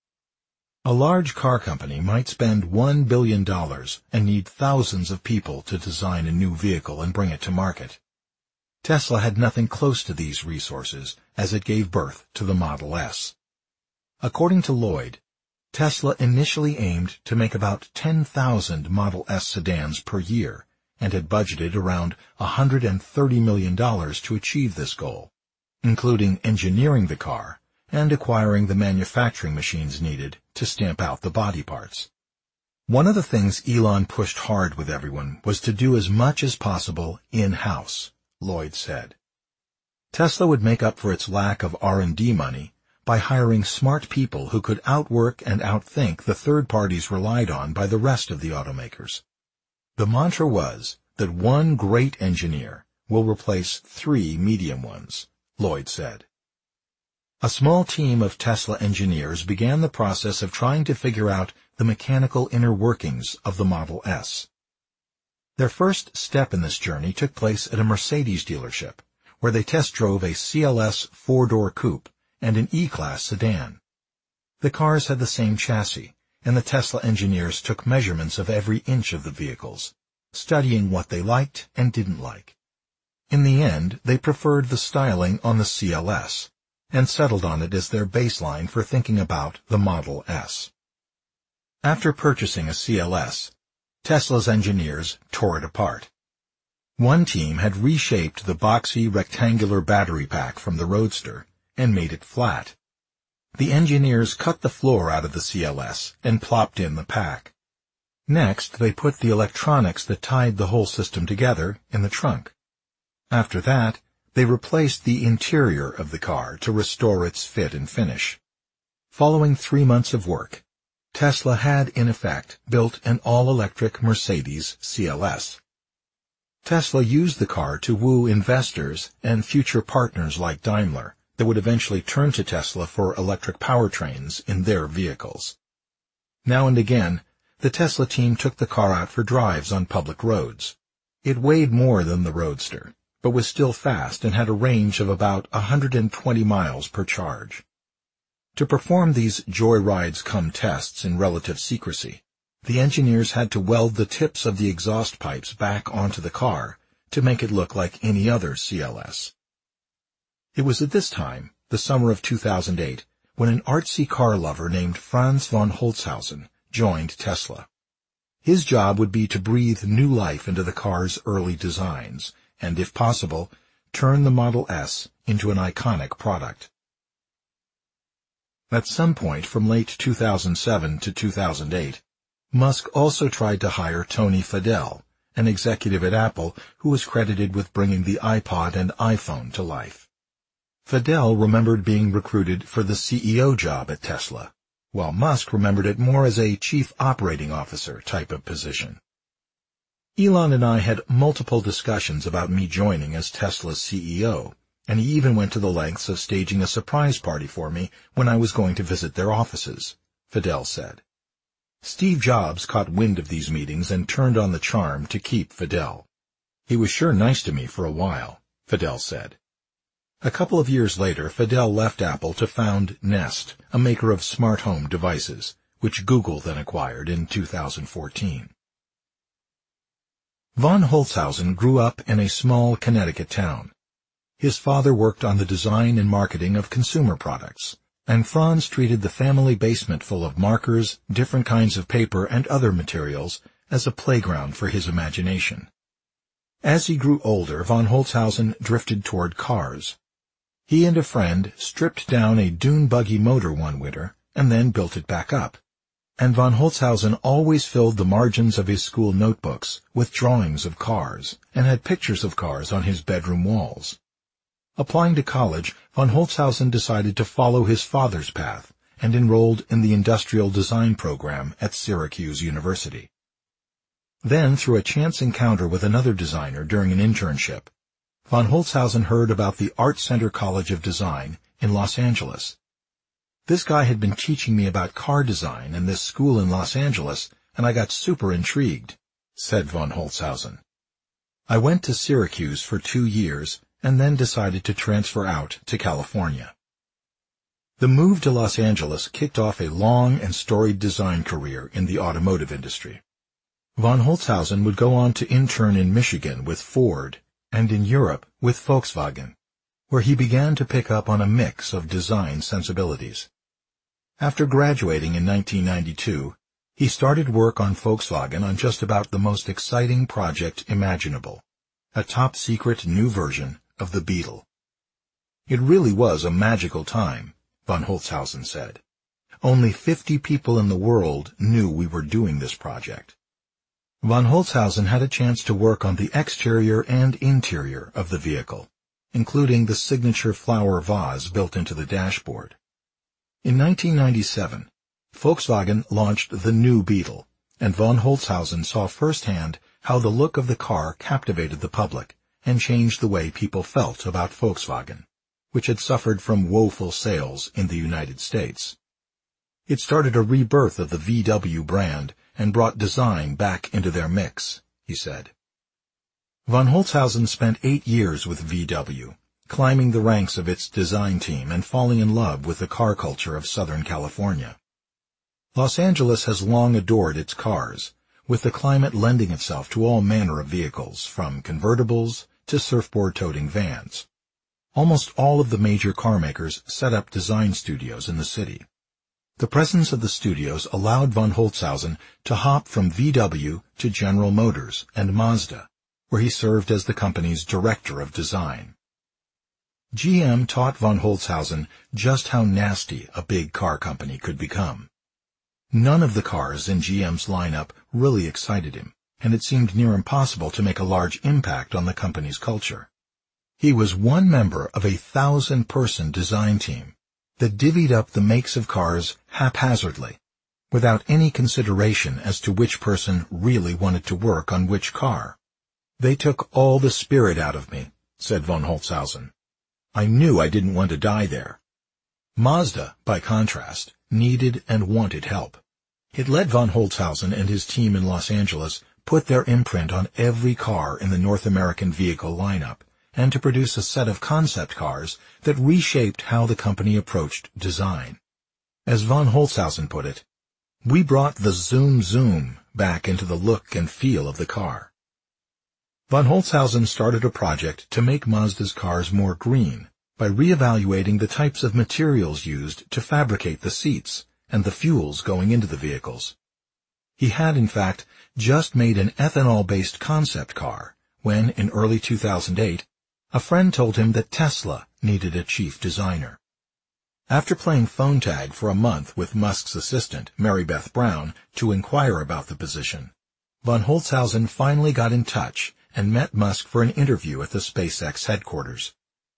[SPEAKER 1] A large car company might spend one billion dollars and need thousands of people to design a new vehicle and bring it to market. Tesla had nothing close to these resources as it gave birth to the Model S. According to Lloyd, Tesla initially aimed to make about ten thousand Model S sedans per year and had budgeted around one hundred thirty million dollars to achieve this goal, including engineering the car and acquiring the manufacturing machines needed to stamp out the body parts. One of the things Elon pushed hard with everyone was to do as much as possible in-house, Lloyd said. Tesla would make up for its lack of R and D money by hiring smart people who could outwork and outthink the third parties relied on by the rest of the automakers. The mantra was that one great engineer will replace three medium ones, Lloyd said. A small team of Tesla engineers began the process of trying to figure out the mechanical inner workings of the Model S. Their first step in this journey took place at a Mercedes dealership, where they test drove a C L S four-door coupe and an E-Class sedan. The cars had the same chassis, and the Tesla engineers took measurements of every inch of the vehicles, studying what they liked and didn't like. In the end, they preferred the styling on the C L S, and settled on it as their baseline for thinking about the Model S. After purchasing a C L S, Tesla's engineers tore it apart. One team had reshaped the boxy rectangular battery pack from the Roadster and made it flat. The engineers cut the floor out of the C L S and plopped in the pack. Next, they put the electronics that tied the whole system together in the trunk. After that, they replaced the interior of the car to restore its fit and finish. Following three months of work, Tesla had, in effect, built an all-electric Mercedes C L S. Tesla used the car to woo investors and future partners like Daimler that would eventually turn to Tesla for electric powertrains in their vehicles. Now and again, the Tesla team took the car out for drives on public roads. It weighed more than the Roadster, but was still fast and had a range of about one hundred twenty miles per charge. To perform these joyrides-cum tests in relative secrecy, the engineers had to weld the tips of the exhaust pipes back onto the car to make it look like any other C L S. It was at this time, the summer of two thousand eight, when an artsy car lover named Franz von Holzhausen joined Tesla. His job would be to breathe new life into the car's early designs and, if possible, turn the Model S into an iconic product. At some point from late two thousand seven to two thousand eight, Musk also tried to hire Tony Fadell, an executive at Apple who was credited with bringing the iPod and iPhone to life. Fadell remembered being recruited for the C E O job at Tesla, while Musk remembered it more as a chief operating officer type of position. Elon and I had multiple discussions about me joining as Tesla's C E O, and he even went to the lengths of staging a surprise party for me when I was going to visit their offices, Fadell said. Steve Jobs caught wind of these meetings and turned on the charm to keep Fadell. He was sure nice to me for a while, Fadell said. A couple of years later, Fadell left Apple to found Nest, a maker of smart home devices, which Google then acquired in two thousand fourteen. Von Holzhausen grew up in a small Connecticut town. His father worked on the design and marketing of consumer products, and Franz treated the family basement full of markers, different kinds of paper, and other materials as a playground for his imagination. As he grew older, von Holzhausen drifted toward cars. He and a friend stripped down a dune buggy motor one winter and then built it back up. And von Holzhausen always filled the margins of his school notebooks with drawings of cars and had pictures of cars on his bedroom walls. Applying to college, von Holzhausen decided to follow his father's path and enrolled in the industrial design program at Syracuse University. Then, through a chance encounter with another designer during an internship, von Holzhausen heard about the Art Center College of Design in Los Angeles. This guy had been teaching me about car design in this school in Los Angeles, and I got super intrigued, said von Holzhausen. I went to Syracuse for two years and then decided to transfer out to California. The move to Los Angeles kicked off a long and storied design career in the automotive industry. Von Holzhausen would go on to intern in Michigan with Ford and in Europe with Volkswagen, where he began to pick up on a mix of design sensibilities. After graduating in nineteen ninety-two, he started work on Volkswagen on just about the most exciting project imaginable, a top-secret new version of the Beetle. It really was a magical time, von Holzhausen said. Only fifty people in the world knew we were doing this project. Von Holzhausen had a chance to work on the exterior and interior of the vehicle, including the signature flower vase built into the dashboard. In nineteen ninety-seven, Volkswagen launched the new Beetle, and von Holzhausen saw firsthand how the look of the car captivated the public and changed the way people felt about Volkswagen, which had suffered from woeful sales in the United States. It started a rebirth of the V W brand and brought design back into their mix, he said. Von Holzhausen spent eight years with V W, climbing the ranks of its design team and falling in love with the car culture of Southern California. Los Angeles has long adored its cars, with the climate lending itself to all manner of vehicles, from convertibles to surfboard-toting vans. Almost all of the major car makers set up design studios in the city. The presence of the studios allowed von Holzhausen to hop from V W to General Motors and Mazda, where he served as the company's director of design. G M taught von Holzhausen just how nasty a big car company could become. None of the cars in G M's lineup really excited him, and it seemed near impossible to make a large impact on the company's culture. He was one member of a thousand-person design team that divvied up the makes of cars haphazardly, without any consideration as to which person really wanted to work on which car. They took all the spirit out of me, said von Holzhausen. I knew I didn't want to die there. Mazda, by contrast, needed and wanted help. It let von Holzhausen and his team in Los Angeles put their imprint on every car in the North American vehicle lineup, and to produce a set of concept cars that reshaped how the company approached design. As von Holzhausen put it, we brought the zoom zoom back into the look and feel of the car. Von Holzhausen started a project to make Mazda's cars more green by reevaluating the types of materials used to fabricate the seats and the fuels going into the vehicles. He had, in fact, just made an ethanol-based concept car when, in early two thousand eight, a friend told him that Tesla needed a chief designer. After playing phone tag for a month with Musk's assistant, Mary Beth Brown, to inquire about the position, von Holzhausen finally got in touch and met Musk for an interview at the SpaceX headquarters.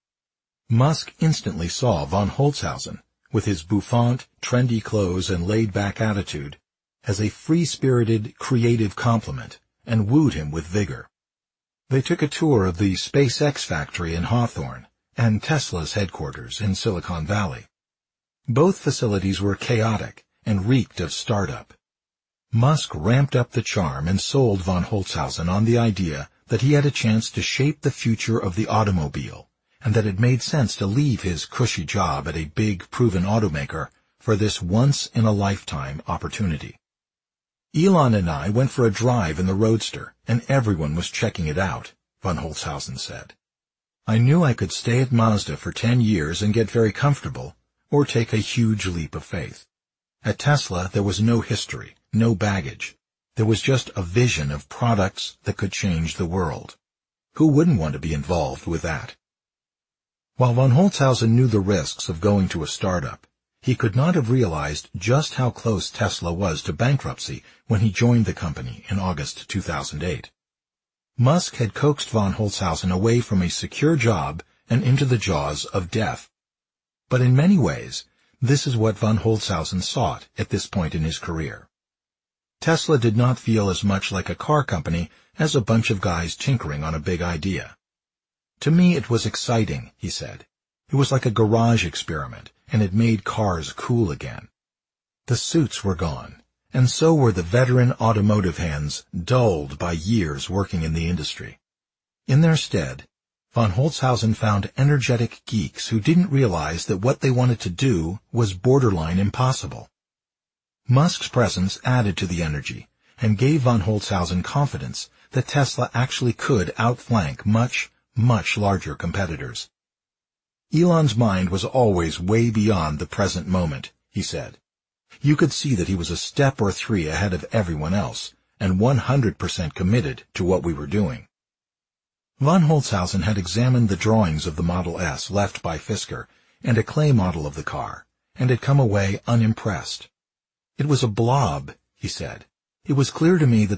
[SPEAKER 1] Musk instantly saw von Holzhausen, with his bouffant, trendy clothes and laid-back attitude, as a free-spirited, creative complement, and wooed him with vigor. They took a tour of the SpaceX factory in Hawthorne and Tesla's headquarters in Silicon Valley. Both facilities were chaotic and reeked of startup. Musk ramped up the charm and sold von Holzhausen on the idea that he had a chance to shape the future of the automobile, and that it made sense to leave his cushy job at a big, proven automaker for this once-in-a-lifetime opportunity. Elon and I went for a drive in the Roadster, and everyone was checking it out, von Holzhausen said. I knew I could stay at Mazda for ten years and get very comfortable, or take a huge leap of faith. At Tesla, there was no history, no baggage. There was just a vision of products that could change the world. Who wouldn't want to be involved with that? While von Holzhausen knew the risks of going to a startup, he could not have realized just how close Tesla was to bankruptcy when he joined the company in August two thousand eight. Musk had coaxed von Holzhausen away from a secure job and into the jaws of death. But in many ways, this is what von Holzhausen sought at this point in his career. Tesla did not feel as much like a car company as a bunch of guys tinkering on a big idea. To me, it was exciting, he said. It was like a garage experiment, and it made cars cool again. The suits were gone, and so were the veteran automotive hands dulled by years working in the industry. In their stead, von Holzhausen found energetic geeks who didn't realize that what they wanted to do was borderline impossible. Musk's presence added to the energy and gave von Holzhausen confidence that Tesla actually could outflank much, much larger competitors. Elon's mind was always way beyond the present moment, he said. You could see that he was a step or three ahead of everyone else, and one hundred percent committed to what we were doing. Von Holzhausen had examined the drawings of the Model S left by Fisker and a clay model of the car, and had come away unimpressed. "It was a blob," he said. "It was clear to me that